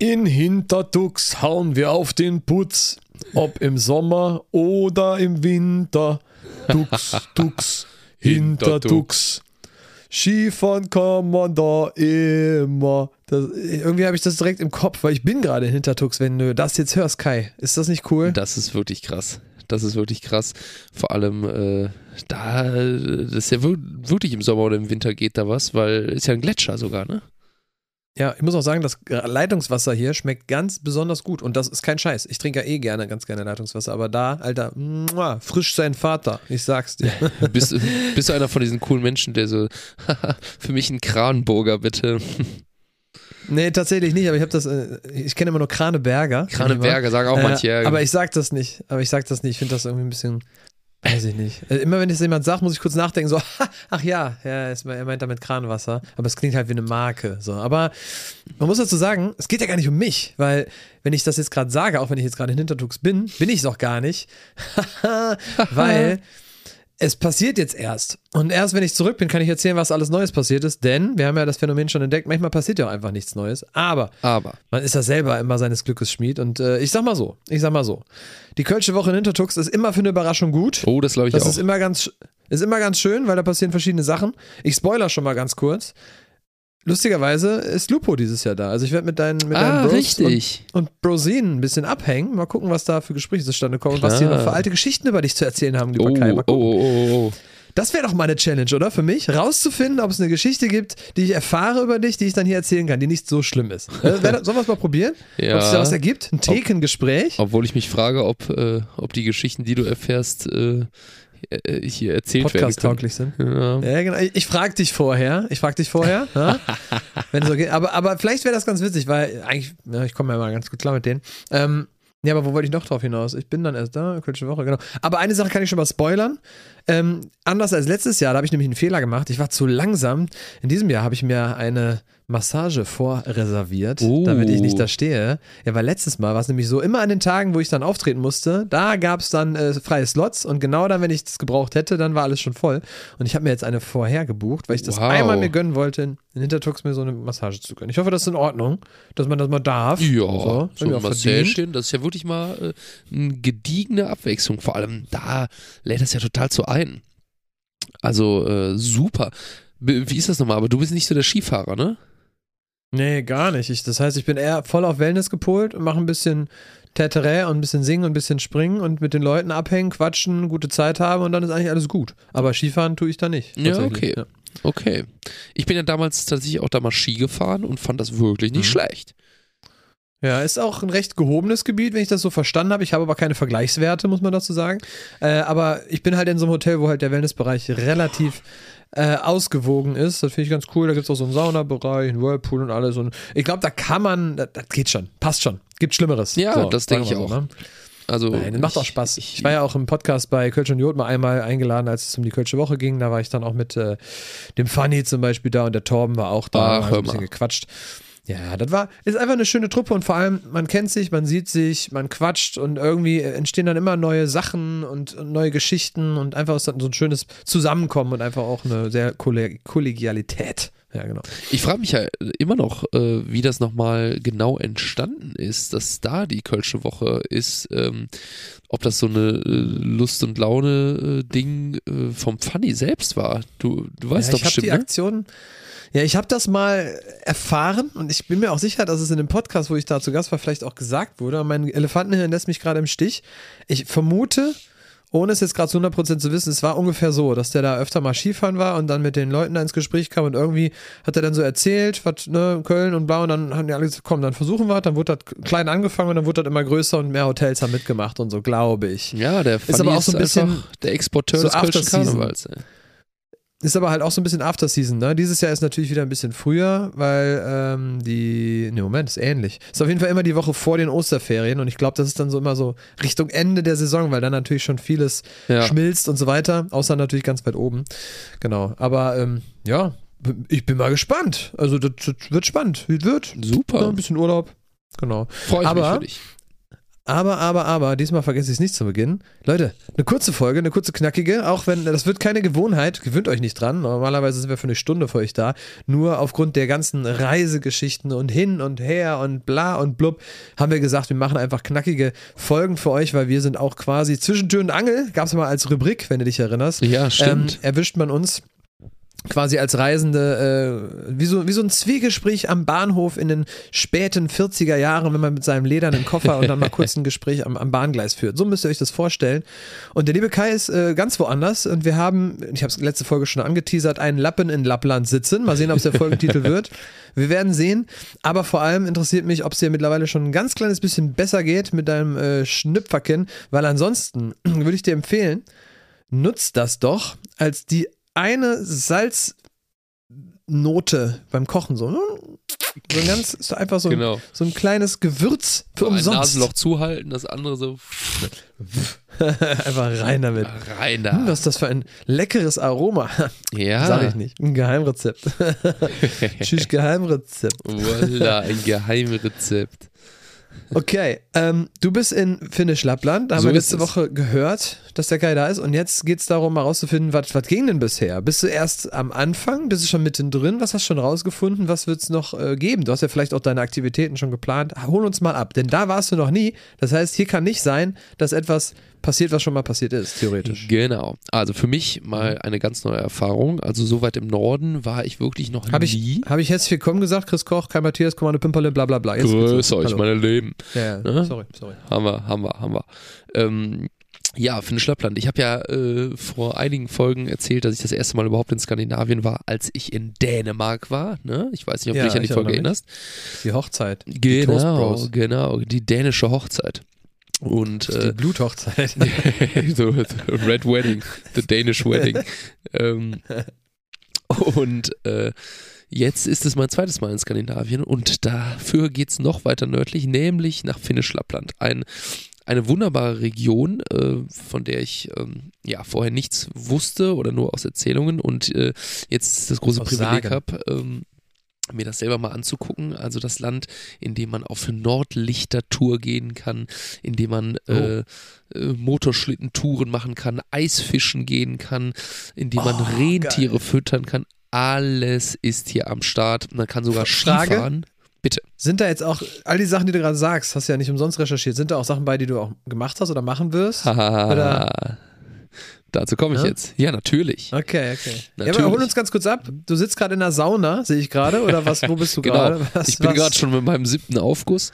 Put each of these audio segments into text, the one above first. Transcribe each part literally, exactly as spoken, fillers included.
In Hintertux hauen wir auf den Putz, ob im Sommer oder im Winter. Tux, Tux, Hintertux. Skifahren kann man da immer. Das, irgendwie habe ich das direkt im Kopf, weil ich bin gerade in Hintertux, wenn du das jetzt hörst, Kai. Ist das nicht cool? Das ist wirklich krass. Das ist wirklich krass. Vor allem, äh, da, das ist ja wirklich im Sommer oder im Winter geht da was, weil ist ja ein Gletscher sogar, ne? Ja, ich muss auch sagen, das Leitungswasser hier schmeckt ganz besonders gut und das ist kein Scheiß. Ich trinke ja eh gerne, ganz gerne Leitungswasser, aber da, Alter, muah, frisch sein Vater, ich sag's dir. bist, bist du einer von diesen coolen Menschen, der so, für mich ein Kranenburger bitte. Nee, tatsächlich nicht, aber ich habe das, ich kenne immer nur Kraneberger. Kraneberger, sagen auch manche. Äh, aber ich sag das nicht, aber ich sag das nicht, ich finde das irgendwie ein bisschen... Weiß ich nicht. Immer wenn es jemand sagt, muss ich kurz nachdenken, so, ach ja, ja, er meint damit Kranwasser, aber es klingt halt wie eine Marke. So. Aber man muss dazu sagen, es geht ja gar nicht um mich, weil wenn ich das jetzt gerade sage, auch wenn ich jetzt gerade in Hintertux bin, bin ich es auch gar nicht, weil es passiert jetzt erst. Und erst wenn ich zurück bin, kann ich erzählen, was alles Neues passiert ist, denn wir haben ja das Phänomen schon entdeckt, manchmal passiert ja auch einfach nichts Neues, aber, aber. man ist ja selber immer seines Glückes Schmied und äh, ich sag mal so, ich sag mal so, die Kölsche Woche in Hintertux ist immer für eine Überraschung gut. Oh, das glaube ich das auch. Das ist immer ganz, ist immer ganz schön, weil da passieren verschiedene Sachen. Ich spoiler schon mal ganz kurz. Lustigerweise ist Lupo dieses Jahr da. Also ich werde mit deinen, mit ah, deinen Bros richtig. und, und Brosinen ein bisschen abhängen. Mal gucken, was da für Gespräche zustande kommen Klar. und was die noch für alte Geschichten über dich zu erzählen haben, lieber oh, Kai. Mal oh, gucken. oh, oh, oh. Das wäre doch mal eine Challenge, oder? Für mich, rauszufinden, ob es eine Geschichte gibt, die ich erfahre über dich, die ich dann hier erzählen kann, die nicht so schlimm ist. Äh, sollen wir es mal probieren? Ja. Ob es da was ergibt? Ein Thekengespräch? Ob, obwohl ich mich frage, ob, äh, ob die Geschichten, die du erfährst, äh, hier erzählt werden können. Podcast-tauglich sind. Ja. Ja, genau. Ich, ich frage dich vorher. Ich frage dich vorher. Ja? Wenn es so geht. Aber, aber vielleicht wäre das ganz witzig, weil eigentlich, ja, ich komme ja mal ganz gut klar mit denen. Ähm, ja, aber wo wollte ich noch drauf hinaus? Ich bin dann erst da, Kölsche Woche, genau. Aber eine Sache kann ich schon mal spoilern. Ähm, anders als letztes Jahr, da habe ich nämlich einen Fehler gemacht. Ich war zu langsam. In diesem Jahr habe ich mir eine Massage vorreserviert, oh. damit ich nicht da stehe. Ja, weil letztes Mal war es nämlich so, immer an den Tagen, wo ich dann auftreten musste, da gab es dann äh, freie Slots und genau dann, wenn ich das gebraucht hätte, dann war alles schon voll. Und ich habe mir jetzt eine vorher gebucht, weil ich das wow. einmal mir gönnen wollte, in Hintertux mir so eine Massage zu gönnen. Ich hoffe, das ist in Ordnung, dass man das mal darf. Ja, so, so ein Massagchen, das ist ja wirklich mal äh, eine gediegene Abwechslung. Vor allem da lädt das ja total zu ein. Also äh, super. Wie ist das nochmal? Aber du bist nicht so der Skifahrer, ne? Nee, gar nicht. Ich, das heißt, ich bin eher voll auf Wellness gepolt und mache ein bisschen Täterä und ein bisschen singen und ein bisschen springen und mit den Leuten abhängen, quatschen, gute Zeit haben und dann ist eigentlich alles gut. Aber Skifahren tue ich da nicht. Ja, okay. Ja. Okay. Ich bin ja damals tatsächlich auch da mal Ski gefahren und fand das wirklich nicht mhm. schlecht. Ja, ist auch ein recht gehobenes Gebiet, wenn ich das so verstanden habe. Ich habe aber keine Vergleichswerte, muss man dazu sagen. Äh, aber ich bin halt in so einem Hotel, wo halt der Wellnessbereich relativ äh, ausgewogen ist. Das finde ich ganz cool. Da gibt es auch so einen Saunabereich, einen Whirlpool und alles. Und ich glaube, da kann man, das, das geht schon, passt schon. Gibt Schlimmeres. Ja, so, das denke ich so, auch. Ne? Also, Nein, das macht auch Spaß. Ich, ich war ja auch im Podcast bei Kölsch und Jod mal einmal eingeladen, als es um die Kölsche Woche ging. Da war ich dann auch mit äh, dem Fanny zum Beispiel da und der Torben war auch da. Ach, haben ein bisschen gequatscht. Ja, das war, ist einfach eine schöne Truppe und vor allem, man kennt sich, man sieht sich, man quatscht und irgendwie entstehen dann immer neue Sachen und neue Geschichten und einfach ist dann so ein schönes Zusammenkommen und einfach auch eine sehr Kollegialität. Ja, genau. Ich frage mich ja immer noch, äh, wie das nochmal genau entstanden ist, dass da die Kölsche Woche ist, ähm, ob das so eine äh, Lust- und Laune-Ding äh, vom Fanny selbst war. Du, du weißt ja, doch bestimmt, die ne? Aktion Ja, ich habe das mal erfahren und ich bin mir auch sicher, dass es in dem Podcast, wo ich da zu Gast war, vielleicht auch gesagt wurde. Und mein Elefantenhirn lässt mich gerade im Stich. Ich vermute, ohne es jetzt gerade zu hundert Prozent zu wissen, es war ungefähr so, dass der da öfter mal Skifahren war und dann mit den Leuten da ins Gespräch kam und irgendwie hat er dann so erzählt, was, ne, Köln und bla und dann haben die alle gesagt, komm, dann versuchen wir, dann wurde das klein angefangen und dann wurde das immer größer und mehr Hotels haben mitgemacht und so, glaube ich. Ja, der Fanny ist aber auch so ein bisschen der Exporteur so des Kölschen Karnevals, ey. Ist aber halt auch so ein bisschen Afterseason, ne? Dieses Jahr ist natürlich wieder ein bisschen früher, weil ähm, die, ne Moment, ist ähnlich. Ist auf jeden Fall immer die Woche vor den Osterferien und ich glaube, das ist dann so immer so Richtung Ende der Saison, weil dann natürlich schon vieles ja. schmilzt und so weiter, außer natürlich ganz weit oben. Genau, aber ähm, ja, ich bin mal gespannt. Also das, das wird spannend, wie wird. Super. Ja, ein bisschen Urlaub, genau. Freue ich aber, mich für dich. Aber, aber, aber, diesmal vergesse ich es nicht zu Beginn. Leute, eine kurze Folge, eine kurze knackige, auch wenn, das wird keine Gewohnheit, gewöhnt euch nicht dran. Normalerweise sind wir für eine Stunde für euch da. Nur aufgrund der ganzen Reisegeschichten und hin und her und bla und blub, haben wir gesagt, wir machen einfach knackige Folgen für euch, weil wir sind auch quasi zwischen Tür und Angel, gab es mal als Rubrik, wenn du dich erinnerst. Ja, stimmt. Ähm, erwischt man uns quasi als Reisende, äh, wie, so, wie so ein Zwiegespräch am Bahnhof in den späten vierziger Jahren, wenn man mit seinem ledernen Koffer und dann mal kurz ein Gespräch am, am Bahngleis führt. So müsst ihr euch das vorstellen. Und der liebe Kai ist äh, ganz woanders und wir haben, ich habe es letzte Folge schon angeteasert, einen Lappen in Lappland sitzen. Mal sehen, ob es der Folgentitel wird. Wir werden sehen, aber vor allem interessiert mich, ob es dir mittlerweile schon ein ganz kleines bisschen besser geht mit deinem äh, Schnüpferkin, weil ansonsten würde ich dir empfehlen, nutzt das doch als die eine Salznote beim Kochen, so, so ein ganz, so einfach so ein, genau. so ein kleines Gewürz für so umsonst. Ein Nasenloch zuhalten, das andere so einfach rein damit. Rein da. Hm, was ist das für ein leckeres Aroma? Ja. Sag ich nicht. Ein Geheimrezept. Tschüss, Geheimrezept. Voila, ein Geheimrezept. Okay, ähm, du bist in Finnisch Lappland, da haben So wir letzte ist es. Woche gehört, dass der Kai da ist und jetzt geht es darum, mal rauszufinden, was, was ging denn bisher? Bist du erst am Anfang, bist du schon mittendrin, was hast du schon rausgefunden, was wird es noch äh, geben? Du hast ja vielleicht auch deine Aktivitäten schon geplant, hol uns mal ab, denn da warst du noch nie, das heißt, hier kann nicht sein, dass etwas passiert, was schon mal passiert ist, theoretisch. Genau, also für mich mal eine ganz neue Erfahrung, also so weit im Norden war ich wirklich noch hab nie. Habe ich herzlich willkommen gesagt, Chris Koch, Kai Matthias, Kommando Pimperle, bla bla bla. Jetzt Grüß euch, meine Leben. Ja, ja. Ne? sorry, sorry. Haben wir, haben wir, haben wir. Ähm, ja, Finnisch Lappland. Ich habe ja äh, vor einigen Folgen erzählt, dass ich das erste Mal überhaupt in Skandinavien war, als ich in Dänemark war. Ne? Ich weiß nicht, ob Ja, du dich an die ich Folge erinnere erinnerst. Die Hochzeit. Die Genau, Toast Bros. genau, die dänische Hochzeit. Und, Die äh, Bluthochzeit. so, Red Wedding, the Danish Wedding. ähm, und äh, jetzt ist es mein zweites Mal in Skandinavien und dafür geht es noch weiter nördlich, nämlich nach Finnisch Lappland. Ein, eine wunderbare Region, äh, von der ich ähm, ja vorher nichts wusste oder nur aus Erzählungen und äh, jetzt das große Aus Privileg Sagen. habe, ähm, mir das selber mal anzugucken. Also das Land, in dem man auf Nordlichtertour gehen kann, in dem man Oh. äh, äh, Motorschlittentouren machen kann, Eisfischen gehen kann, in dem man Oh, Rentiere geil. füttern kann. Alles ist hier am Start. Man kann sogar Frage? Skifahren. Bitte. Sind da jetzt auch, all die Sachen, die du gerade sagst, hast du ja nicht umsonst recherchiert, sind da auch Sachen bei, die du auch gemacht hast oder machen wirst? Haha. Dazu komme ich Ja? jetzt. Ja, natürlich. Okay, okay. Ja, Natürlich. aber hol uns ganz kurz ab. Du sitzt gerade in der Sauna, sehe ich gerade, oder was? Wo bist du Genau. gerade? Was- Ich bin was- gerade schon mit meinem siebten Aufguss.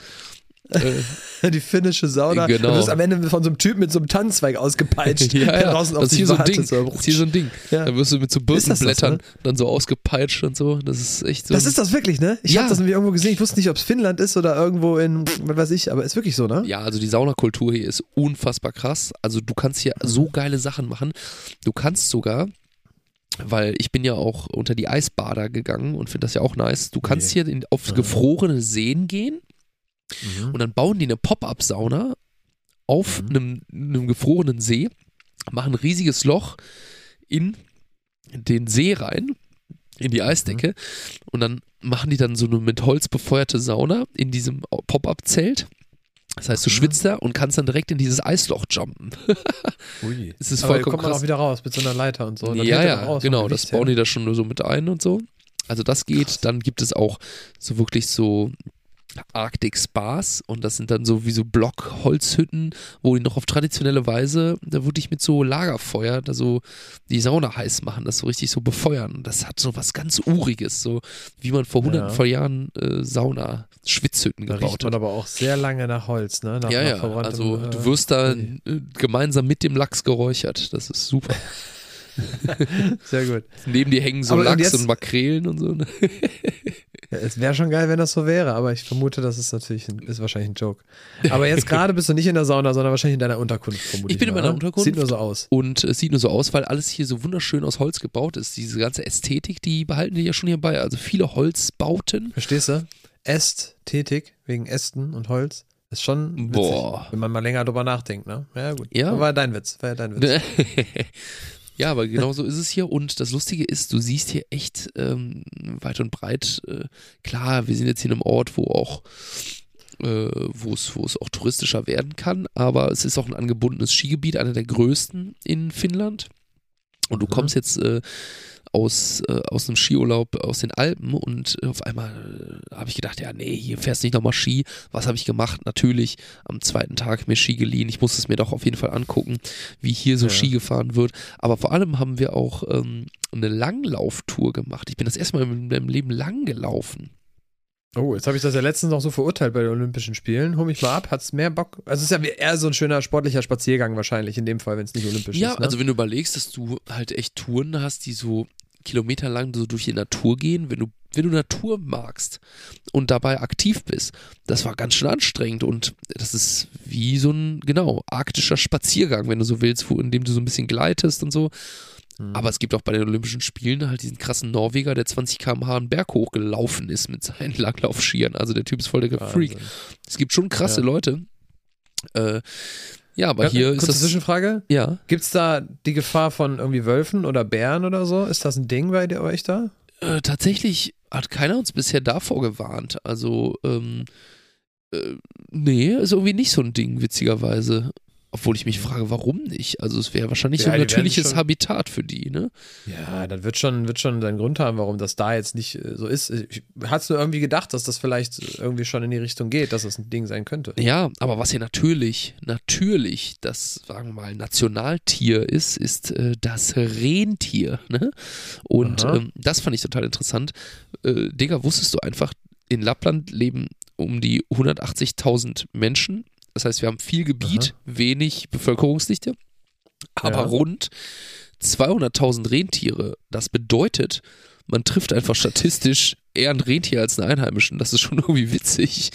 Äh, die finnische Sauna. Genau. Du wirst am Ende von so einem Typ mit so einem Tannenzweig ausgepeitscht, ja, der ja. draußen auf Das ist dich hier so ein wartet. Ding. So. Das ist hier so ein Ding. Ja. Da wirst du mit so Ist das das, Birkenblättern ne? dann so ausgepeitscht und so. Das ist echt so. Das ist das wirklich, ne? Ich Ja. habe das nämlich irgendwo gesehen. Ich wusste nicht, ob es Finnland ist oder irgendwo in, was weiß ich, aber ist wirklich so, ne? Ja, also die Saunakultur hier ist unfassbar krass. Also du kannst hier so geile Sachen machen. Du kannst sogar, weil ich bin ja auch unter die Eisbader gegangen und finde das ja auch nice, du kannst Nee. hier in, auf Ja. gefrorene Seen gehen Mhm. und dann bauen die eine Pop-Up-Sauna auf Mhm. einem, einem gefrorenen See, machen ein riesiges Loch in den See rein, in die Eisdecke und dann machen die dann so eine mit Holz befeuerte Sauna in diesem Pop-Up-Zelt. Das heißt, du Mhm. schwitzt da und kannst dann direkt in dieses Eisloch jumpen. Ui. Es ist Aber vollkommen kommt man krass. auch wieder raus mit so einer Leiter und so. Und dann Ja, hält er ja, auch aus genau, vom das Gewicht her. bauen die da schon nur so mit ein und so. Also das geht, Krass. dann gibt es auch so wirklich so Arctic Spas und das sind dann so wie so Blockholzhütten, wo die noch auf traditionelle Weise, da würde ich mit so Lagerfeuer da so die Sauna heiß machen, das so richtig so befeuern. Und das hat so was ganz Uriges, so wie man vor hunderten Ja. von Jahren äh, Sauna, Schwitzhütten Da gebaut riecht man hat. aber auch sehr lange nach Holz, ne? Nach, Ja, nach ja, verbranntem, also äh, du wirst da Ui. äh, gemeinsam mit dem Lachs geräuchert, das ist super. Sehr gut. Neben dir hängen so Aber und Lachs jetzt- und Makrelen und so. Ne? Ja, es wäre schon geil, wenn das so wäre, aber ich vermute, das ist natürlich ein, ist wahrscheinlich ein Joke. Aber jetzt gerade bist du nicht in der Sauna, sondern wahrscheinlich in deiner Unterkunft, vermute Ich bin in mal, meiner ne? Unterkunft. Sieht nur so aus. Und es sieht nur so aus, weil alles hier so wunderschön aus Holz gebaut ist. Diese ganze Ästhetik, die behalten die ja schon hierbei. Also viele Holzbauten. Verstehst du? Ästhetik, wegen Ästen und Holz, ist schon witzig, Boah. wenn man mal länger drüber nachdenkt, ne? Ja, gut. Ja. War dein Witz, war ja dein Witz. Ja, aber genau so ist es hier. Und das Lustige ist, du siehst hier echt ähm, weit und breit, äh, klar, wir sind jetzt hier in einem Ort, wo auch äh, wo es wo es auch touristischer werden kann, aber es ist auch ein angebundenes Skigebiet, einer der größten in Finnland. Und du Mhm. kommst jetzt äh, aus, äh, aus einem Skiurlaub aus den Alpen und äh, auf einmal äh, habe ich gedacht, ja nee, hier fährst du nicht nochmal Ski. Was habe ich gemacht? Natürlich am zweiten Tag mir Ski geliehen. Ich muss es mir doch auf jeden Fall angucken, wie hier so Ja. Ski gefahren wird. Aber vor allem haben wir auch ähm, eine Langlauftour gemacht. Ich bin das erste Mal in meinem Leben lang gelaufen. Oh, jetzt habe ich das ja letztens noch so verurteilt bei den Olympischen Spielen. Hol mich mal ab, hat's mehr Bock? Also es ist ja eher so ein schöner sportlicher Spaziergang wahrscheinlich in dem Fall, wenn es nicht olympisch Ja, ist. Ne? also wenn du überlegst, dass du halt echt Touren hast, die so kilometerlang so durch die Natur gehen, wenn du, wenn du Natur magst und dabei aktiv bist, das war ganz schön anstrengend und das ist wie so ein, genau, arktischer Spaziergang, wenn du so willst, wo, in dem du so ein bisschen gleitest und so. Mhm. Aber es gibt auch bei den Olympischen Spielen halt diesen krassen Norweger, der zwanzig Kilometer pro Stunde einen Berg hochgelaufen ist mit seinen Langlaufskiern. Also der Typ ist voll der Freak. Wahnsinn. Es gibt schon krasse Ja. Leute. Äh, ja, aber Ja, hier ist kurze das... Zwischenfrage. Ja. Gibt es da die Gefahr von irgendwie Wölfen oder Bären oder so? Ist das ein Ding bei dir, euch da? Äh, tatsächlich hat keiner uns bisher davor gewarnt. Also, ähm, äh, nee, ist irgendwie nicht so ein Ding, witzigerweise. Obwohl ich mich frage, warum nicht? Also es wäre wahrscheinlich Ja, so ein die werden natürliches schon- Habitat für die, ne? Ja, das wird schon, wird schon seinen Grund haben, warum das da jetzt nicht äh, so ist. Ich hatte nur irgendwie gedacht, dass das vielleicht irgendwie schon in die Richtung geht, dass es ein Ding sein könnte. Ja, aber was hier natürlich, natürlich das, sagen wir mal, Nationaltier ist, ist äh, das Rentier, ne? Und Aha. ähm, das fand ich total interessant. Äh, Digga, wusstest du einfach, in Lappland leben um die hundertachtzigtausend Menschen. Das heißt, wir haben viel Gebiet, wenig Bevölkerungsdichte, aber Ja. rund zweihunderttausend Rentiere. Das bedeutet, man trifft einfach statistisch eher ein Rentier als einen Einheimischen. Das ist schon irgendwie witzig.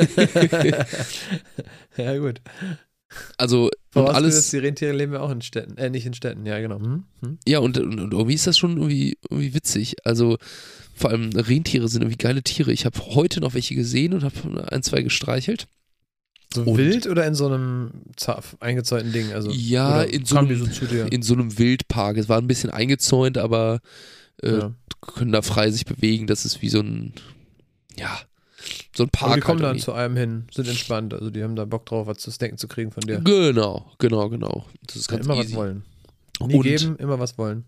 Ja, gut. Also, und Vorausgesetzt, alles, die Rentiere leben ja auch in Städten. Äh, nicht in Städten, ja, genau. Hm? Hm? ja, und, und, und irgendwie ist das schon irgendwie, irgendwie witzig. Also, vor allem Rentiere sind irgendwie geile Tiere. Ich habe heute noch welche gesehen und habe ein, zwei gestreichelt. So Und- wild oder in so einem Zaf eingezäunten Ding? Also, Ja, oder in so kamen die einem- so zu dir? In so einem Wildpark. Es war ein bisschen eingezäunt, aber äh, Ja. können da frei sich bewegen. Das ist wie so ein, ja, so ein Park. Aber die kommen halt dann irgendwie. zu einem hin, sind entspannt. Also die haben da Bock drauf, was zu snacken zu kriegen von dir. Genau, genau, genau. Das ist Ja, ganz immer easy. was wollen. Nie Und geben, immer was wollen.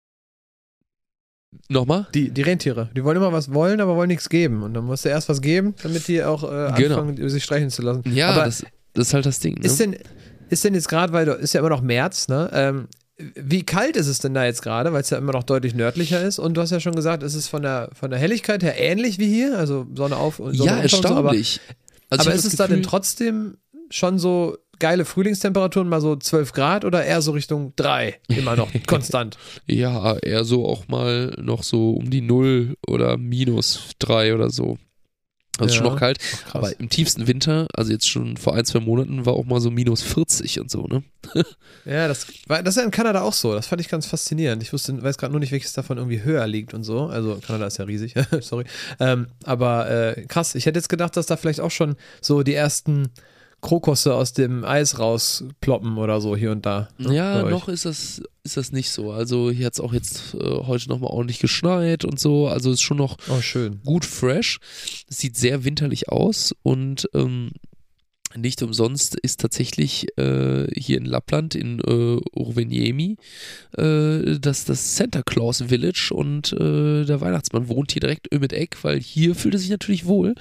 nochmal? Die, die Rentiere, die wollen immer was wollen, aber wollen nichts geben. Und dann musst du erst was geben, damit die auch äh, Genau. anfangen, sich streicheln zu lassen. Ja, aber das, das ist halt das Ding. Ne? ist denn, ist denn jetzt gerade, weil du, ist ja immer noch März, ne? Ähm, wie kalt ist es denn da jetzt gerade, weil es ja immer noch deutlich nördlicher ist? Und du hast ja schon gesagt, es ist von der, von der Helligkeit her ähnlich wie hier, also Sonne auf und Sonne ja, unter und so, aber, erstaunlich. Also aber ich hab ist das es da denn Gefühl- trotzdem schon so geile Frühlingstemperaturen, mal so zwölf Grad oder eher so Richtung drei, immer noch konstant? Ja, eher so auch mal noch so um die null oder minus drei oder so. Also Ja. schon noch kalt. Ach, krass. Aber im tiefsten Winter, also jetzt schon vor ein, zwei Monaten, war auch mal so minus vierzig und so, ne? Ja, das, war, das ist ja in Kanada auch so. Das fand ich ganz faszinierend. Ich wusste, weiß gerade nur nicht, welches davon irgendwie höher liegt und so. Also Kanada ist ja riesig, sorry. Ähm, aber äh, krass, ich hätte jetzt gedacht, dass da vielleicht auch schon so die ersten Krokusse aus dem Eis rausploppen oder so hier und da. ne, Ja, bei euch. noch ist das, ist das nicht so. Also hier hat es auch jetzt äh, heute nochmal ordentlich geschneit und so. Also ist schon noch Oh, schön. gut fresh. Es sieht sehr winterlich aus und ähm, nicht umsonst ist tatsächlich äh, hier in Lappland, in äh, Rovaniemi, äh, das, das Santa Claus Village und äh, der Weihnachtsmann wohnt hier direkt mit Eck, weil hier fühlt er sich natürlich wohl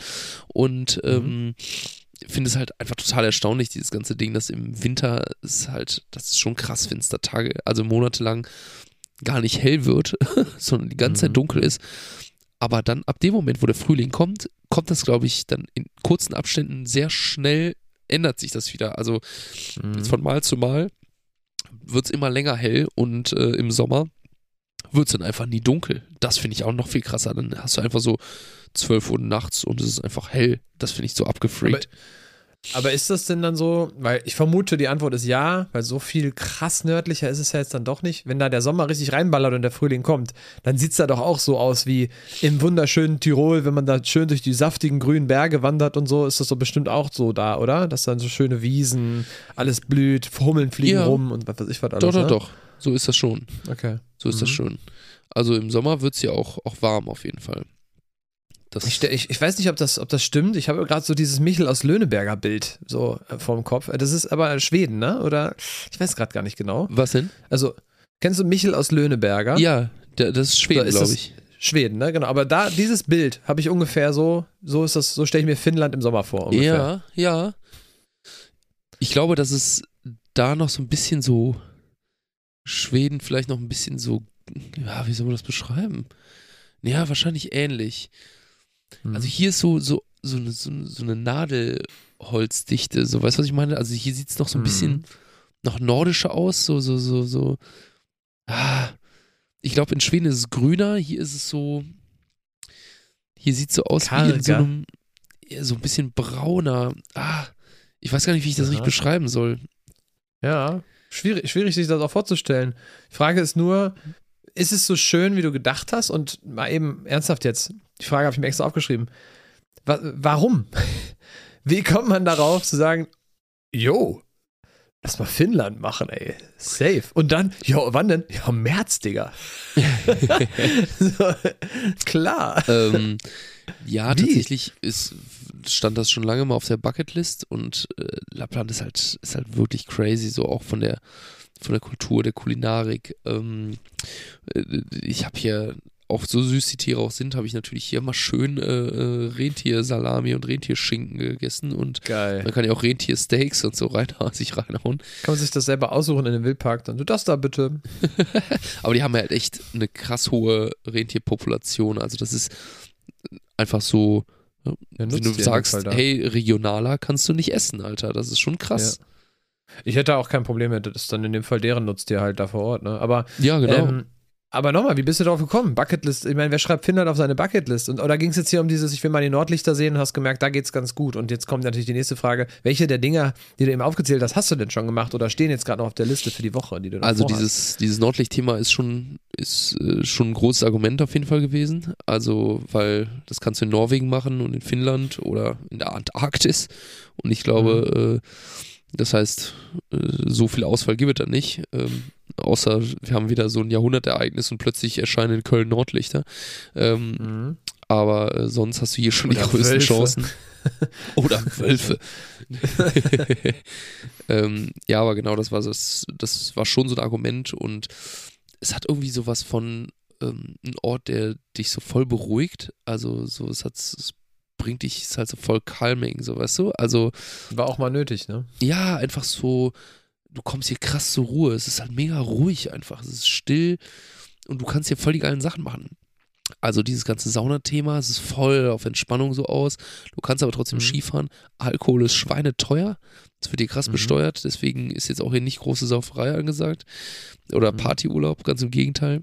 und ähm, finde es halt einfach total erstaunlich, dieses ganze Ding, dass im Winter ist halt, das ist schon krass, wenn es da Tage, also monatelang gar nicht hell wird, sondern die ganze Zeit Mhm. dunkel ist. Aber dann ab dem Moment, wo der Frühling kommt, kommt das, glaube ich, dann in kurzen Abständen sehr schnell, ändert sich das wieder. Also Mhm. jetzt von Mal zu Mal wird es immer länger hell und äh, im Sommer wird es dann einfach nie dunkel. Das finde ich auch noch viel krasser. Dann hast du einfach so zwölf Uhr nachts und es ist einfach hell. Das finde ich so abgefreakt. Aber ist das denn dann so, weil ich vermute, die Antwort ist ja, weil so viel krass nördlicher ist es ja jetzt dann doch nicht. Wenn da der Sommer richtig reinballert und der Frühling kommt, dann sieht es da doch auch so aus wie im wunderschönen Tirol, wenn man da schön durch die saftigen grünen Berge wandert und so, ist das doch bestimmt auch so da, oder? Dass dann so schöne Wiesen, alles blüht, Hummeln fliegen Ja. rum und was weiß ich was alles. Doch, doch, ne? doch. So ist das schon. Okay. So ist das Mhm. schon. Also im Sommer wird es ja auch, auch warm auf jeden Fall. Das Ich, stell- ich, ich weiß nicht, ob das, ob das stimmt. Ich habe gerade so dieses Michel aus Löhneberger Bild so äh, vorm Kopf. Das ist aber Schweden, ne? Oder ich weiß gerade gar nicht genau. Was denn? Also, kennst du Michel aus Löhneberger? Ja, der, das ist Schweden, So, ist glaube das- ich. Schweden, ne? Genau. Aber da, dieses Bild habe ich ungefähr so, so ist das, so stelle ich mir Finnland im Sommer vor. Ungefähr. Ja, ja. Ich glaube, dass es da noch so ein bisschen so Schweden vielleicht noch ein bisschen so, ja, wie soll man das beschreiben? Ja, wahrscheinlich ähnlich. Mhm. Also hier ist so, so, so, eine, so, eine- so eine Nadelholzdichte, so, weißt du, was ich meine? Also hier sieht es noch so ein Mhm. bisschen noch nordischer aus, so, so, so, so. Ah, ich glaube, in Schweden ist es grüner, hier ist es so, hier sieht es so aus wie in so Karger. einem, ja, so ein bisschen brauner. Ah, ich weiß gar nicht, wie ich das Aha. richtig beschreiben soll. Ja, schwierig, schwierig sich das auch vorzustellen. Die Frage ist nur, ist es so schön, wie du gedacht hast? Und mal eben ernsthaft jetzt, die Frage habe ich mir extra aufgeschrieben. Wa warum? Wie kommt man darauf zu sagen, yo, lass mal Finnland machen, ey, safe. Und dann, jo, wann denn? Ja, im März, Digga. So, klar. ähm, ja, Wie? tatsächlich ist, stand das schon lange mal auf der Bucketlist und äh, Lappland ist halt, ist halt wirklich crazy, so auch von der, von der Kultur, der Kulinarik. Ähm, äh, ich habe hier, auch so süß die Tiere auch sind, habe ich natürlich hier mal schön äh, äh, Rentiersalami und Rentierschinken gegessen und Geil. man kann ja auch Rentiersteaks und so rein, sich reinhauen. Kann man sich das selber aussuchen in den Wildpark dann. Du das da bitte. Aber die haben halt echt eine krass hohe Rentierpopulation. Also das ist einfach so, Ja, wenn nutzt du ihr in dem sagst, Fall da. hey, regionaler kannst du nicht essen, Alter. Das ist schon krass. Ich hätte auch kein Problem mit, das ist dann in dem Fall deren Nutztier halt da vor Ort, ne? Aber, Ja, genau. ähm, aber nochmal, wie bist du drauf gekommen? Bucketlist, ich meine, wer schreibt Finnland auf seine Bucketlist? Und, oder ging es jetzt hier um dieses, ich will mal die Nordlichter sehen und hast gemerkt, da geht's ganz gut. Und jetzt kommt natürlich die nächste Frage, welche der Dinger, die du eben aufgezählt hast, hast du denn schon gemacht oder stehen jetzt gerade noch auf der Liste für die Woche, die du noch Also vorhast? dieses, dieses Nordlicht-Thema ist schon, ist äh, schon ein großes Argument auf jeden Fall gewesen. Also, weil das kannst du in Norwegen machen und in Finnland oder in der Antarktis. Und ich glaube, äh, das heißt, äh, so viel Auswahl gibt es da nicht. Ähm, außer wir haben wieder so ein Jahrhundertereignis und plötzlich erscheinen in Köln Nordlichter. Ähm, Mhm. aber äh, sonst hast du hier schon Oder die größten Wölfe. Chancen. Oder Wölfe. ähm, ja, aber genau, das war das, das war schon so ein Argument und es hat irgendwie sowas von ähm, ein Ort, der dich so voll beruhigt. Also so, es hat es bringt dich, ist halt so voll calming, so weißt du? Also War auch mal nötig, ne? ja, einfach so, du kommst hier krass zur Ruhe. Es ist halt mega ruhig einfach. Es ist still und du kannst hier voll die geilen Sachen machen. Also dieses ganze Saunathema, es ist voll auf Entspannung so aus. Du kannst aber trotzdem Mhm. Skifahren. Alkohol ist schweineteuer. Das wird hier krass Mhm. besteuert. Deswegen ist jetzt auch hier nicht große Sauferei angesagt. Oder Mhm. Partyurlaub, ganz im Gegenteil.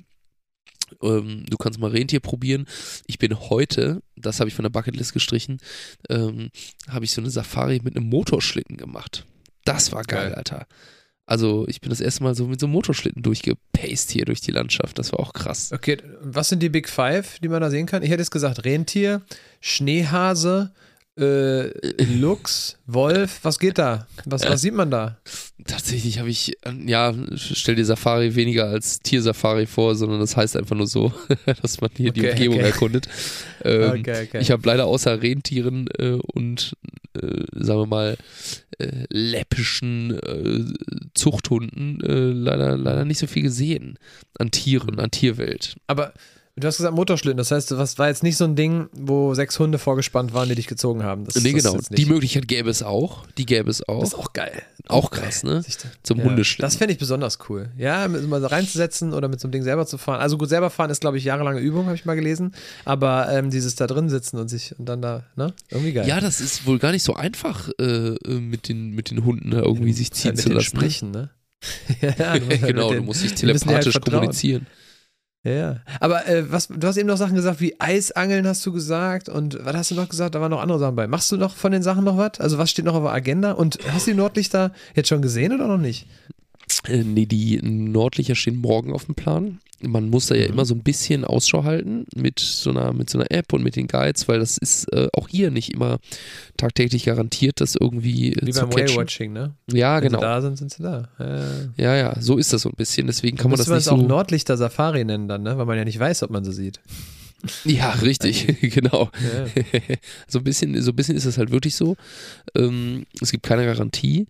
Ähm, du kannst mal Rentier probieren. Ich bin heute, das habe ich von der Bucketlist gestrichen, ähm, habe ich so eine Safari mit einem Motorschlitten gemacht. Das war geil, Geil. Alter. Also ich bin das erste Mal so mit so einem Motorschlitten durchgepaced hier durch die Landschaft. Das war auch krass. Okay, was sind die Big Five, die man da sehen kann? Ich hätte jetzt gesagt Rentier, Schneehase, äh, Luchs, Wolf. Was geht da? Was, was sieht man da? Tatsächlich habe ich, äh, ja, stell dir Safari weniger als Tiersafari vor, sondern das heißt einfach nur so, dass man hier die Okay, Umgebung okay. erkundet. Ähm, Okay, okay. Ich habe leider außer Rentieren äh, und, äh, sagen wir mal, äh, läppischen äh, Zuchthunden äh, leider, leider nicht so viel gesehen an Tieren, an Tierwelt. Aber du hast gesagt Motorschlitten, das heißt, was war jetzt nicht so ein Ding, wo sechs Hunde vorgespannt waren, die dich gezogen haben? Das, nee, das ist genau. jetzt nicht. Die Möglichkeit gäbe es auch. Die gäbe es auch. Das ist auch geil. Auch krass, ne? Sich da- Zum ja, Hundeschlitten. Das fände ich besonders cool. Ja, mit, mal so reinzusetzen oder mit so einem Ding selber zu fahren. Also gut, selber fahren ist, glaube ich, jahrelange Übung, habe ich mal gelesen. Aber ähm, dieses da drin sitzen und sich und dann da, ne? Irgendwie geil. Ja, das ist wohl gar nicht so einfach, äh, mit, den, mit den Hunden da irgendwie sich Muss halt ziehen mit zu denen lassen. sprechen, ne? ja, ja, du musst halt Genau, mit du denen- musst dich die müssen dir halt telepathisch vertrauen. kommunizieren. Ja, ja. Aber äh, was, du hast eben noch Sachen gesagt wie Eisangeln, hast du gesagt. Und was hast du noch gesagt? Da waren noch andere Sachen bei. Machst du noch von den Sachen noch was? Also was steht noch auf der Agenda? Und hast du die Nordlichter jetzt schon gesehen oder noch nicht? Äh, nee, die Nordlichter stehen morgen auf dem Plan. Man muss da ja Mhm. immer so ein bisschen Ausschau halten mit so einer, mit so einer App und mit den Guides, weil das ist äh, auch hier nicht immer tagtäglich garantiert, das irgendwie äh, Wie zu beim catchen. Whale-Watching, ne? Ja, Wenn genau. sie da sind, sind sie da. Ja. Ja, ja, so ist das so ein bisschen. Deswegen kann man das Müsste man nicht es auch so. Nordlichter Safari nennen dann, ne? Weil man ja nicht weiß, ob man sie sieht. Ja, richtig, genau. Ja. So ein bisschen, so ein bisschen ist es halt wirklich so. Ähm, es gibt keine Garantie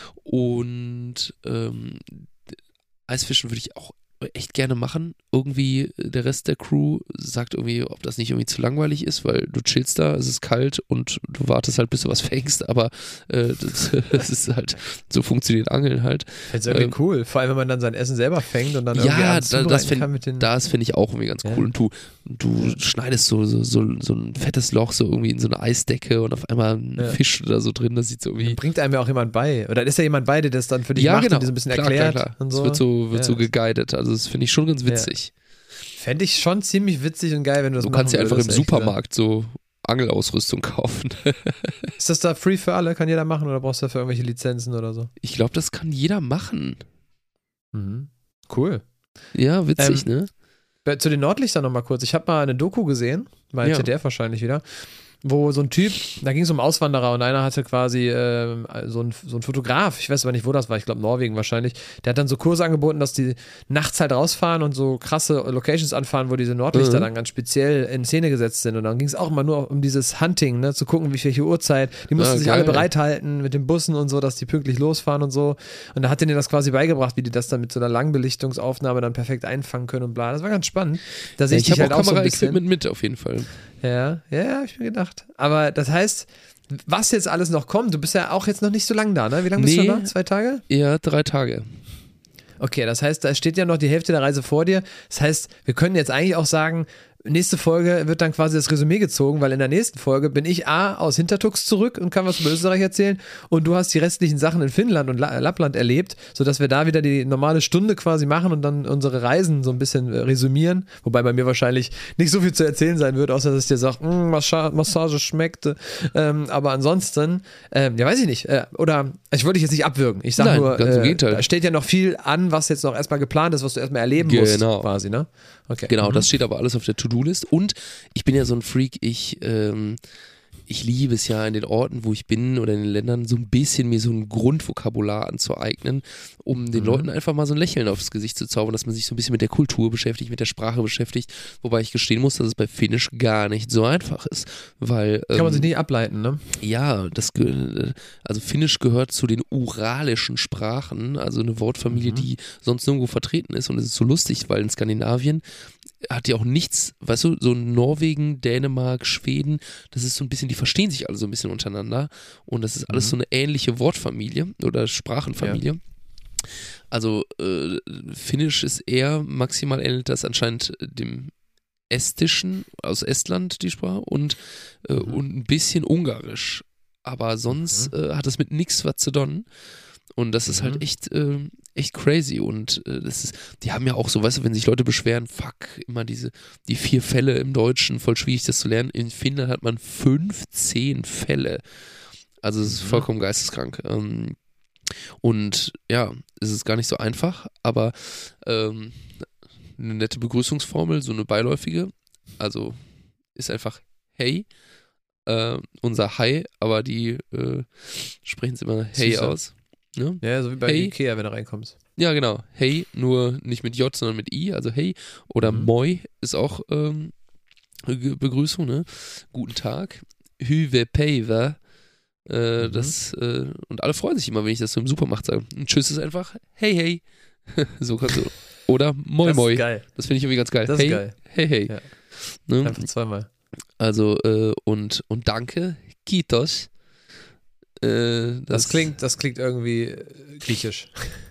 und ähm, Eisfischen würde ich auch echt gerne machen. Irgendwie der Rest der Crew sagt irgendwie, ob das nicht irgendwie zu langweilig ist, weil du chillst da, es ist kalt und du wartest halt, bis du was fängst, aber äh, das, das ist halt, so funktioniert Angeln halt. Das ist irgendwie Ähm, cool, vor allem wenn man dann sein Essen selber fängt und dann irgendwie Ja, abends da, das zubereiten finde kann mit den... das find ich auch irgendwie ganz Ja. cool. Und du, du schneidest so, so, so, so ein fettes Loch so irgendwie in so eine Eisdecke und auf einmal ein Ja. Fisch oder so drin, das sieht so irgendwie. Bringt einem ja auch jemand bei. Oder ist ja jemand bei, der das dann für dich Ja, macht genau. und dir so ein bisschen Klar, erklärt klar, klar. und Es so. wird so, wird Ja. so geguidet. Also das finde ich schon ganz witzig. Fände ich schon ziemlich witzig und geil, wenn du das Du machen kannst ja einfach im würdest, ehrlich Supermarkt so Angelausrüstung kaufen. gesagt. Ist das da free für alle? Kann jeder machen oder brauchst du dafür irgendwelche Lizenzen oder so? Ich glaube, das kann jeder machen. Mhm. Cool. Ja, witzig, Ähm, ne? Bei- Zu den Nordlichtern nochmal kurz. Ich habe mal eine Doku gesehen, bei Ja. Z D F wahrscheinlich wieder, wo so ein Typ, da ging es um Auswanderer und einer hatte quasi ähm, so, ein, so ein Fotograf, ich weiß aber nicht, wo das war, ich glaube Norwegen wahrscheinlich, der hat dann so Kurse angeboten, dass die nachts halt rausfahren und so krasse Locations anfahren, wo diese Nordlichter Mhm. dann ganz speziell in Szene gesetzt sind und dann ging es auch immer nur um dieses Hunting, ne, zu gucken, wie welche Uhrzeit, die mussten Ah, sich geil. alle bereithalten mit den Bussen und so, dass die pünktlich losfahren und so und da hat denen das quasi beigebracht, wie die das dann mit so einer Langbelichtungsaufnahme dann perfekt einfangen können und bla, das war ganz spannend. Da sehe Ja, ich ich dich habe halt auch auch so ein bisschen. Kameraequipment mit, auf jeden Fall. Ja, ja, ja, hab ich mir gedacht. Aber das heißt, was jetzt alles noch kommt, du bist ja auch jetzt noch nicht so lange da, ne? Wie lange bist Nee. du da? Zwei Tage? Ja, drei Tage. Okay, das heißt, da steht ja noch die Hälfte der Reise vor dir. Das heißt, wir können jetzt eigentlich auch sagen, nächste Folge wird dann quasi das Resümee gezogen, weil in der nächsten Folge bin ich A aus Hintertux zurück und kann was über Österreich erzählen und du hast die restlichen Sachen in Finnland und La Lappland erlebt, sodass wir da wieder die normale Stunde quasi machen und dann unsere Reisen so ein bisschen äh, resümieren, wobei bei mir wahrscheinlich nicht so viel zu erzählen sein wird, außer dass ich dir sage, Massage, Massage schmeckte, ähm, aber ansonsten, ähm, ja weiß ich nicht, äh, oder ich wollte dich jetzt nicht abwürgen, ich sage Nein, nur, ganz im äh, Gegenteil. da steht ja noch viel an, was jetzt noch erstmal geplant ist, was du erstmal erleben Genau. musst, quasi, ne? Okay. Genau, Mhm. das steht aber alles auf der To-Do-List. Und ich bin ja so ein Freak, ich, ähm, ich liebe es ja in den Orten, wo ich bin oder in den Ländern, so ein bisschen mir so ein Grundvokabular anzueignen, um den Mhm. Leuten einfach mal so ein Lächeln aufs Gesicht zu zaubern, dass man sich so ein bisschen mit der Kultur beschäftigt, mit der Sprache beschäftigt. Wobei ich gestehen muss, dass es bei Finnisch gar nicht so einfach ist. Weil, Kann man ähm, sich nicht ableiten, ne? ja, das, ge- also Finnisch gehört zu den uralischen Sprachen, also eine Wortfamilie, Mhm. die sonst nirgendwo vertreten ist. Und es ist so lustig, weil in Skandinavien hat ja auch nichts, weißt du, so Norwegen, Dänemark, Schweden, das ist so ein bisschen, die verstehen sich alle so ein bisschen untereinander. Und das ist alles Mhm. so eine ähnliche Wortfamilie oder Sprachenfamilie. Also äh, Finnisch ist eher maximal ähnelt das anscheinend dem Estischen aus Estland, die Sprache, und, äh, Mhm. und ein bisschen Ungarisch. Aber sonst äh, hat das mit nichts was zu tun. Und das ist Mhm. halt echt, äh, echt crazy. Und äh, das ist, die haben ja auch so, weißt du, wenn sich Leute beschweren, fuck, immer diese, die vier Fälle im Deutschen, voll schwierig das zu lernen. In Finnland hat man fünfzehn Fälle. Also es ist Mhm. vollkommen geisteskrank. Ähm, und ja, es ist gar nicht so einfach, aber ähm, eine nette Begrüßungsformel, so eine beiläufige. Also ist einfach hey, äh, unser Hi, aber die äh, sprechen es immer hey Süßer. aus. Ne? Ja, so wie bei Hey. Ikea, wenn du reinkommst. Ja, genau. Hey, nur nicht mit J, sondern mit I, also hey. Oder Mhm. moi ist auch ähm, Ge- Begrüßung, ne? Guten Tag. Hyvä päivä. Äh, Mhm. das, äh, und alle freuen sich immer, wenn ich das so im Supermarkt sage. Und Tschüss ist einfach hey, hey. So kannst du. Oder moi, Das moi. ist geil. Das finde ich irgendwie ganz geil. Das hey, ist geil. hey, hey. Ja. Ne? Einfach zweimal. Also, äh, und, und danke, Kitos. Äh, das, Das klingt, das klingt irgendwie äh, griechisch.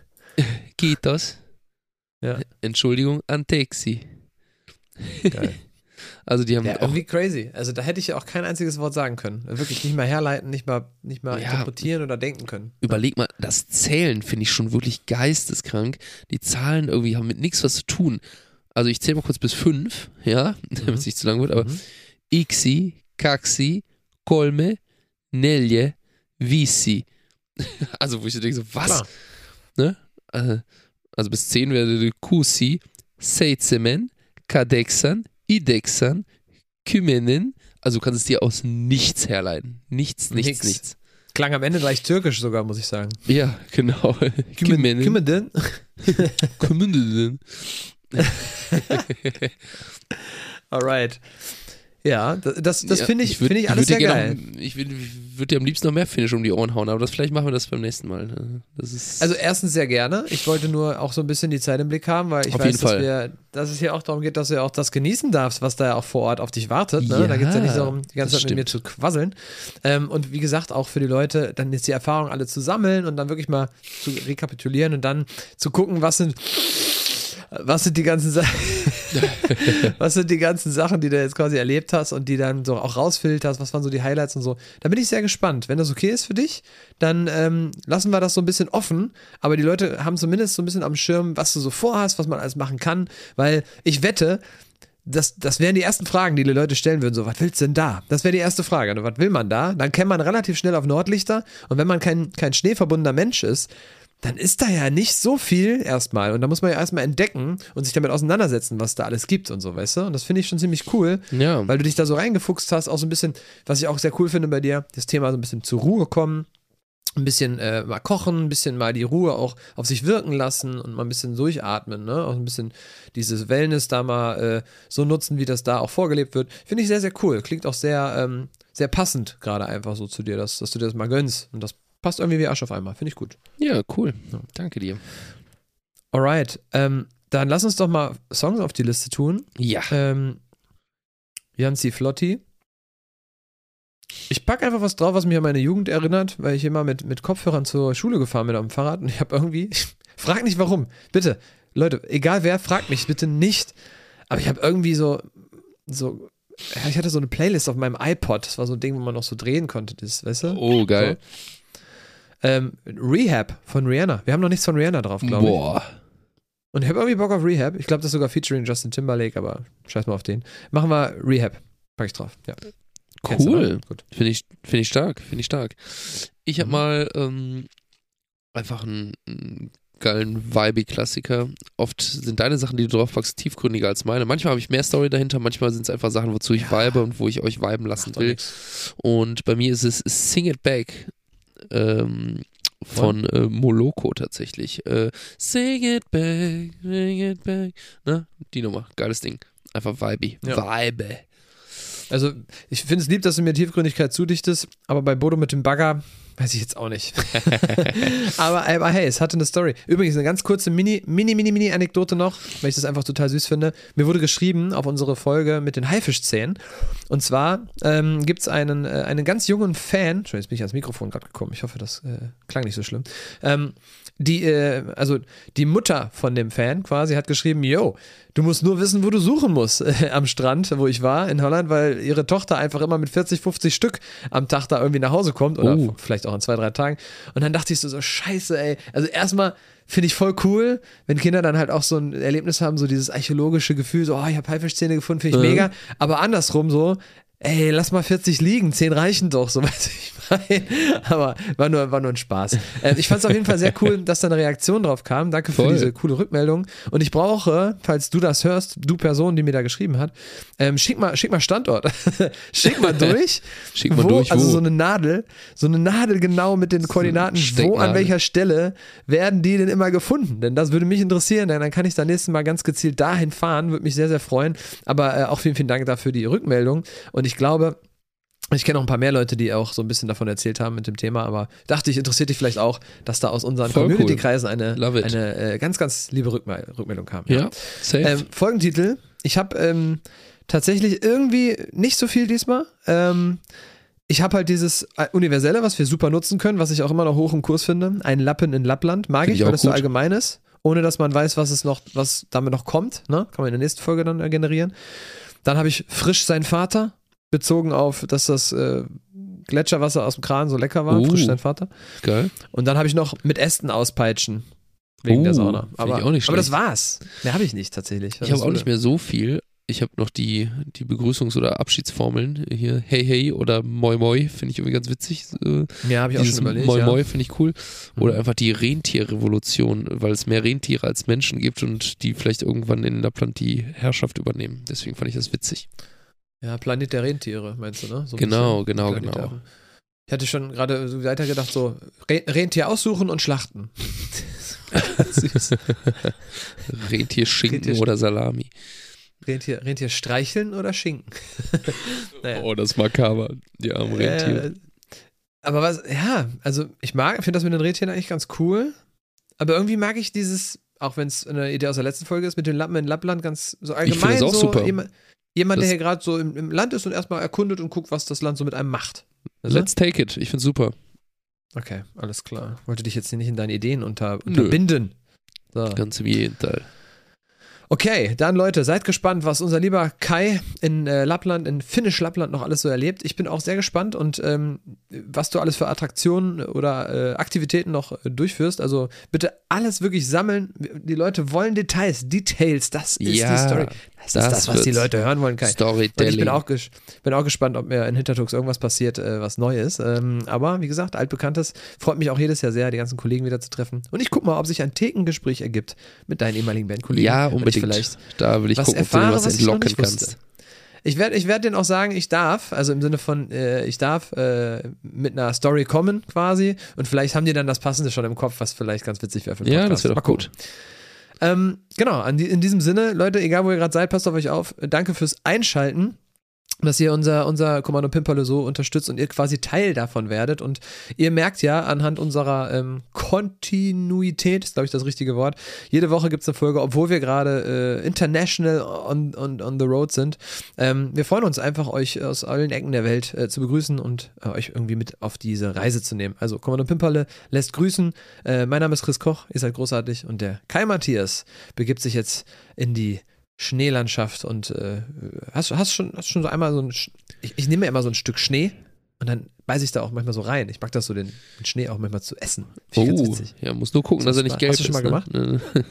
Kitos. Ja. Entschuldigung, Antexi. Geil. Also die haben Ja, auch, irgendwie crazy. Also da hätte ich ja auch kein einziges Wort sagen können. Wirklich nicht mal herleiten, nicht mal, nicht mal Ja. interpretieren oder denken können. überleg mal, das Zählen finde ich schon wirklich geisteskrank. Die Zahlen irgendwie haben mit nichts was zu tun. Also ich zähle mal kurz bis fünf, ja, damit es nicht zu lang wird, aber Mhm. Ixi, Kaxi, Kolme, Nelje, Visi. Also wo ich so denke, so, was? Klar. Ne? Äh, Also bis zehn wäre Kusi, Seitsemen, Kadexan, Idexan, Kümenen. Also du kannst es dir aus nichts herleiten. Nichts, nichts, Nix. nichts. Klang am Ende gleich türkisch sogar, muss ich sagen. Ja, genau. Kümenen. Kümenden? Kümenen. Alright. Ja, das, das Ja, finde ich, ich würd, find ich alles ich würd sehr dir geil. gerne Noch, ich würde würd dir am liebsten noch mehr Finish um die Ohren hauen, aber das, vielleicht machen wir das beim nächsten Mal. Ne? Das ist Also erstens sehr gerne. Ich wollte nur auch so ein bisschen die Zeit im Blick haben, weil ich Auf weiß, jeden dass, Fall. wir, dass es hier auch darum geht, dass du ja auch das genießen darfst, was da ja auch vor Ort auf dich wartet. Ne? Ja, Da geht es ja nicht darum, die ganze das Zeit mit mir zu quasseln. Ähm, und wie gesagt, auch für die Leute, dann jetzt die Erfahrung alle zu sammeln und dann wirklich mal zu rekapitulieren und dann zu gucken, was sind Was sind die ganzen Sachen, was sind die ganzen Sachen, die du jetzt quasi erlebt hast und die dann so auch rausfilterst, was waren so die Highlights und so. Da bin ich sehr gespannt. Wenn das okay ist für dich, dann ähm, lassen wir das so ein bisschen offen, aber die Leute haben zumindest so ein bisschen am Schirm, was du so vorhast, was man alles machen kann, weil ich wette, das, das wären die ersten Fragen, die die Leute stellen würden, so, was willst du denn da? Das wäre die erste Frage, was will man da? Dann käme man relativ schnell auf Nordlichter und wenn man kein, kein schneeverbundener Mensch ist, dann ist da ja nicht so viel erstmal. Und da muss man ja erstmal entdecken und sich damit auseinandersetzen, was da alles gibt und so, weißt du? Und das finde ich schon ziemlich cool, Ja. weil du dich da so reingefuchst hast, auch so ein bisschen, was ich auch sehr cool finde bei dir, das Thema so ein bisschen zur Ruhe kommen, ein bisschen äh, mal kochen, ein bisschen mal die Ruhe auch auf sich wirken lassen und mal ein bisschen durchatmen, ne? Auch ein bisschen dieses Wellness da mal äh, so nutzen, wie das da auch vorgelebt wird. Finde ich sehr, sehr cool. Klingt auch sehr, ähm, sehr passend gerade einfach so zu dir, dass, dass du dir das mal gönnst und das passt irgendwie wie Arsch auf einmal. Finde ich gut. Ja, cool. Danke dir. Alright. Ähm, dann lass uns doch mal Songs auf die Liste tun. Ja. Ähm, Janzi Flotti. Ich packe einfach was drauf, was mich an meine Jugend erinnert, weil ich immer mit, mit Kopfhörern zur Schule gefahren bin am Fahrrad und ich habe irgendwie, frag nicht warum, bitte, Leute, egal wer, fragt mich bitte nicht, aber ich habe irgendwie so, so, ja, ich hatte so eine Playlist auf meinem iPod, das war so ein Ding, wo man noch so drehen konnte, das, weißt du? Oh, geil. So. Ähm, Rehab von Rihanna. Wir haben noch nichts von Rihanna drauf, glaube ich. Boah. Und ich habe irgendwie Bock auf Rehab. Ich glaube, das ist sogar featuring Justin Timberlake, aber scheiß mal auf den. Machen wir Rehab. Pack ich drauf. Ja. Kennst du, Cool. oder? Gut. Finde ich, find ich stark. Finde ich stark. Ich habe Mhm. mal ähm, einfach einen, einen geilen Vibe-Klassiker. Oft sind deine Sachen, die du draufpackst, tiefgründiger als meine. Manchmal habe ich mehr Story dahinter, manchmal sind es einfach Sachen, wozu ich Ja. vibe und wo ich euch viben lassen Macht doch will. nix. Und bei mir ist es Sing It Back ähm, von äh, Moloko tatsächlich. Äh, Sing It Back, Sing It Back. Ne? Die Nummer, geiles Ding. Einfach vibey. Ja. Vibe. Also, ich finde es lieb, dass du mir Tiefgründigkeit zudichtest, aber bei Bodo mit dem Bagger weiß ich jetzt auch nicht. aber, aber hey, es hatte eine Story. Übrigens, eine ganz kurze Mini, Mini, Mini, Mini Anekdote noch, weil ich das einfach total süß finde. Mir wurde geschrieben auf unsere Folge mit den Haifischzähnen. Und zwar ähm, gibt es einen, äh, einen ganz jungen Fan, schon jetzt bin ich ans Mikrofon gerade gekommen, ich hoffe, das äh, klang nicht so schlimm. Ähm, die, äh, also die Mutter von dem Fan quasi hat geschrieben, yo, du musst nur wissen, wo du suchen musst äh, am Strand, wo ich war in Holland, weil ihre Tochter einfach immer mit vierzig, fünfzig Stück am Tag da irgendwie nach Hause kommt oder Oh. vielleicht auch in zwei, drei Tagen. Und dann dachte ich so, so scheiße, ey. Also erstmal finde ich voll cool, wenn Kinder dann halt auch so ein Erlebnis haben, so dieses archäologische Gefühl, so, oh, ich habe Haifischzähne gefunden, finde ich Mhm. mega. Aber andersrum so, ey, lass mal vierzig liegen, zehn reichen doch, so weiß ich meine. Aber war nur, war nur ein Spaß. Äh, ich fand es auf jeden Fall sehr cool, dass da eine Reaktion drauf kam. Danke für Voll. diese coole Rückmeldung. Und ich brauche, falls du das hörst, du Person, die mir da geschrieben hat, ähm, schick mal, schick mal Standort. Schick mal durch. Schick mal wo, durch, Also wo. so eine Nadel, so eine Nadel genau mit den Koordinaten, wo an Stecknadel. welcher Stelle werden die denn immer gefunden? Denn das würde mich interessieren, denn dann kann ich dann nächstes Mal ganz gezielt dahin fahren, würde mich sehr, sehr freuen. Aber äh, auch vielen, vielen Dank dafür die Rückmeldung. Und ich glaube, ich kenne auch ein paar mehr Leute, die auch so ein bisschen davon erzählt haben mit dem Thema, aber dachte ich, interessiert dich vielleicht auch, dass da aus unseren Voll Community-Kreisen eine, Love it. eine äh, ganz, ganz liebe Rückmel Rückmeldung kam. Ja, safe. Ähm, Folgentitel, ich habe ähm, tatsächlich irgendwie nicht so viel diesmal. Ähm, ich habe halt dieses äh, Universelle, was wir super nutzen können, was ich auch immer noch hoch im Kurs finde. Ein Lappen in Lappland, mag Find ich, ich weil auch das so gut. allgemein ist, ohne dass man weiß, was es noch, was damit noch kommt. Ne? Kann man in der nächsten Folge dann äh, generieren. Dann habe ich Frisch sein Vater, bezogen auf, dass das äh, Gletscherwasser aus dem Kran so lecker war. Uh. Frisch sein Vater. Geil. Und dann habe ich noch mit Ästen auspeitschen. Wegen Uh, der Sauna. find Aber, ich auch nicht aber das schlecht. war's. Mehr habe ich nicht tatsächlich. Ich habe auch nicht mehr so viel. Ich habe noch die, die Begrüßungs- oder Abschiedsformeln. Hier Hey Hey oder Moi Moi finde ich irgendwie ganz witzig. Äh, Ja, habe ich auch Dieses schon überlegt. Moi ja. Moi finde ich cool. Oder Mhm. einfach die Rentierrevolution, weil es mehr Rentiere als Menschen gibt und die vielleicht irgendwann in Lappland die Herrschaft übernehmen. Deswegen fand ich das witzig. Ja, Planet der Rentiere, meinst du, ne? So ein Genau, bisschen. genau, Planet genau. der- Ich hatte schon gerade so weitergedacht, so Re Rentier aussuchen und schlachten. Süß. Rentierschinken Rentierschinken. oder Salami. Rentier, Rentier streicheln oder schinken? Naja. Oh, das ist makaber. Die armen Rentiere. Äh, aber was, ja, also ich mag, finde das mit den Rentieren eigentlich ganz cool. Aber irgendwie mag ich dieses, auch wenn es eine Idee aus der letzten Folge ist, mit den Lappen in Lappland ganz so allgemein. Ich finde das auch so, super. Jemand, jemand das der hier gerade so im, im Land ist und erstmal erkundet und guckt, was das Land so mit einem macht. Also? Let's take it. Ich finde super. Okay, alles klar. Wollte dich jetzt nicht in deine Ideen unter, unterbinden. So. Ganz im Gegenteil. Okay, dann Leute, seid gespannt, was unser lieber Kai in äh, Lappland, in Finnisch Lappland noch alles so erlebt. Ich bin auch sehr gespannt und ähm, was du alles für Attraktionen oder äh, Aktivitäten noch äh, durchführst. Also bitte alles wirklich sammeln. Die Leute wollen Details, Details, das ist ja, die Story. Das, das ist das, was die Leute hören wollen, Kai. Storytelling. Ich bin auch, ges- bin auch gespannt, ob mir in Hintertux irgendwas passiert, äh, was neu ist. Ähm, aber wie gesagt, altbekanntes. Freut mich auch jedes Jahr sehr, die ganzen Kollegen wieder zu treffen. Und ich guck mal, ob sich ein Thekengespräch ergibt mit deinen ehemaligen Bandkollegen. Ja, unbedingt. Vielleicht da will ich was gucken, erfahre, ob du was entlocken kannst. Wusste. Ich werde ich werd denen auch sagen, ich darf, also im Sinne von, äh, ich darf äh, mit einer Story kommen quasi und vielleicht haben die dann das Passende schon im Kopf, was vielleicht ganz witzig wäre für den Ja, Podcast. das wäre doch gut. Ähm, genau, an die, in diesem Sinne, Leute, egal wo ihr gerade seid, passt auf euch auf. Danke fürs Einschalten, dass ihr unser, unser Kommando Pimperle so unterstützt und ihr quasi Teil davon werdet. Und ihr merkt ja anhand unserer ähm, Kontinuität, ist glaube ich das richtige Wort, jede Woche gibt es eine Folge, obwohl wir gerade äh, international on, on, on the road sind. Ähm, wir freuen uns einfach, euch aus allen Ecken der Welt äh, zu begrüßen und äh, euch irgendwie mit auf diese Reise zu nehmen. Also Kommando Pimperle lässt grüßen. Äh, mein Name ist Chris Koch, ihr seid großartig und der Kai Matthias begibt sich jetzt in die Schneelandschaft und äh, hast, hast, schon, hast schon so einmal so ein, ich, ich nehme mir immer so ein Stück Schnee und dann beiße ich da auch manchmal so rein. Ich mag das so, den, den Schnee auch manchmal zu essen. Finde ich Oh, ganz witzig. ja, muss nur gucken, dass er nicht gelb ist. Hast du schon mal ne? gemacht?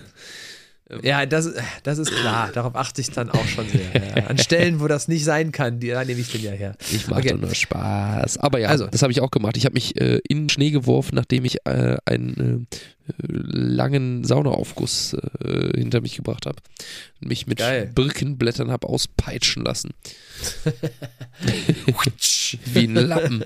Ja, das, das ist klar. Darauf achte ich dann auch schon sehr. Ja. An Stellen, wo das nicht sein kann, die, da nehme ich den ja her. Ich mache Okay. doch nur Spaß. Aber ja, Also. das habe ich auch gemacht. Ich habe mich äh, in den Schnee geworfen, nachdem ich äh, einen äh, langen Saunaaufguss äh, hinter mich gebracht habe. Mich mit Geil. Birkenblättern habe auspeitschen lassen. Wie ein Lappen.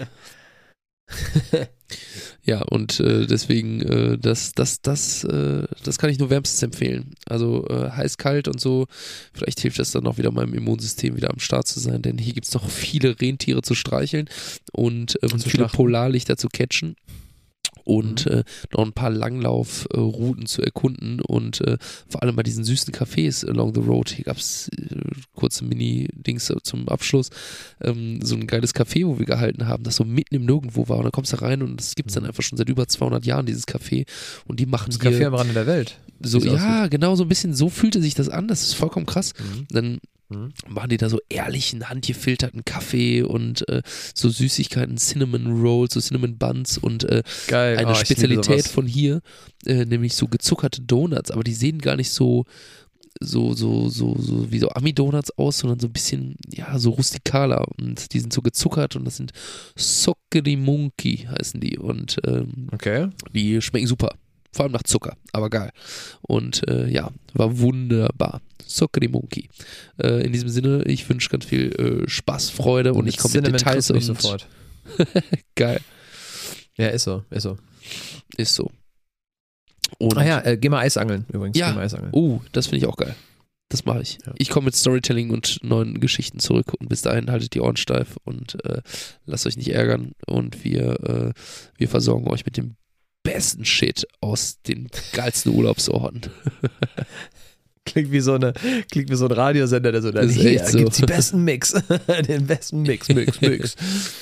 Ja, und äh, deswegen, äh, das, das, das, äh, das kann ich nur wärmstens empfehlen. Also äh, heiß, kalt und so. Vielleicht hilft das dann auch wieder meinem Immunsystem wieder am Start zu sein, denn hier gibt es noch viele Rentiere zu streicheln und, ähm, Und zu viele schlachten. Polarlichter zu catchen. Und Mhm. äh, noch ein paar Langlaufrouten äh, zu erkunden und äh, vor allem bei diesen süßen Cafés along the road. Hier gab es äh, kurze Mini-Dings zum Abschluss. Ähm, so ein geiles Café, wo wir gehalten haben, das so mitten im Nirgendwo war. Und da kommst du rein und das gibt es dann einfach schon seit über zweihundert Jahren, dieses Café. Und die machen Das hier Café am Rande der Welt. so, wie es ja, genau, so ein bisschen, so fühlte sich das an. Das ist vollkommen krass. Mhm. Dann Mhm. machen die da so ehrlichen, handgefilterten Kaffee und äh, so Süßigkeiten, Cinnamon Rolls, so Cinnamon Buns und äh, Geil. eine Oh, ich liebe Spezialität sowas. von hier, äh, nämlich so gezuckerte Donuts, aber die sehen gar nicht so so, so, so, so wie so Ami-Donuts aus, sondern so ein bisschen, ja, so rustikaler und die sind so gezuckert und das sind Sokkelimunki heißen die und ähm, Okay. die schmecken super. Vor allem nach Zucker, aber geil. Und äh, ja, war wunderbar. Sokkelimunki. Äh, in diesem Sinne, ich wünsche ganz viel äh, Spaß, Freude und ich komme mit Cinnamon Details kriegst du und nicht sofort. geil. Ja, ist so, ist so. Ist so. Und Ah ja, äh, geh mal Eisangeln übrigens. Ja. Geh mal Eisangeln. Oh, das finde ich auch geil. Das mache ich. Ja. Ich komme mit Storytelling und neuen Geschichten zurück und bis dahin haltet die Ohren steif und äh, lasst euch nicht ärgern und wir, äh, wir versorgen euch mit dem besten Shit aus den geilsten Urlaubsorten. Klingt wie so eine, klingt wie so ein Radiosender, der so dann Ist hier echt so. gibt's die besten Mix. Den besten Mix, Mix, Mix.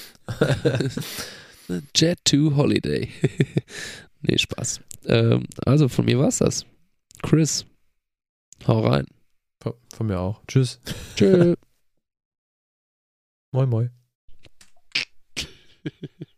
Jet to Holiday. Nee, Spaß. Ähm, also von mir war's das. Chris, hau rein. Von, von mir auch. Tschüss. Tschö. Moin, moin.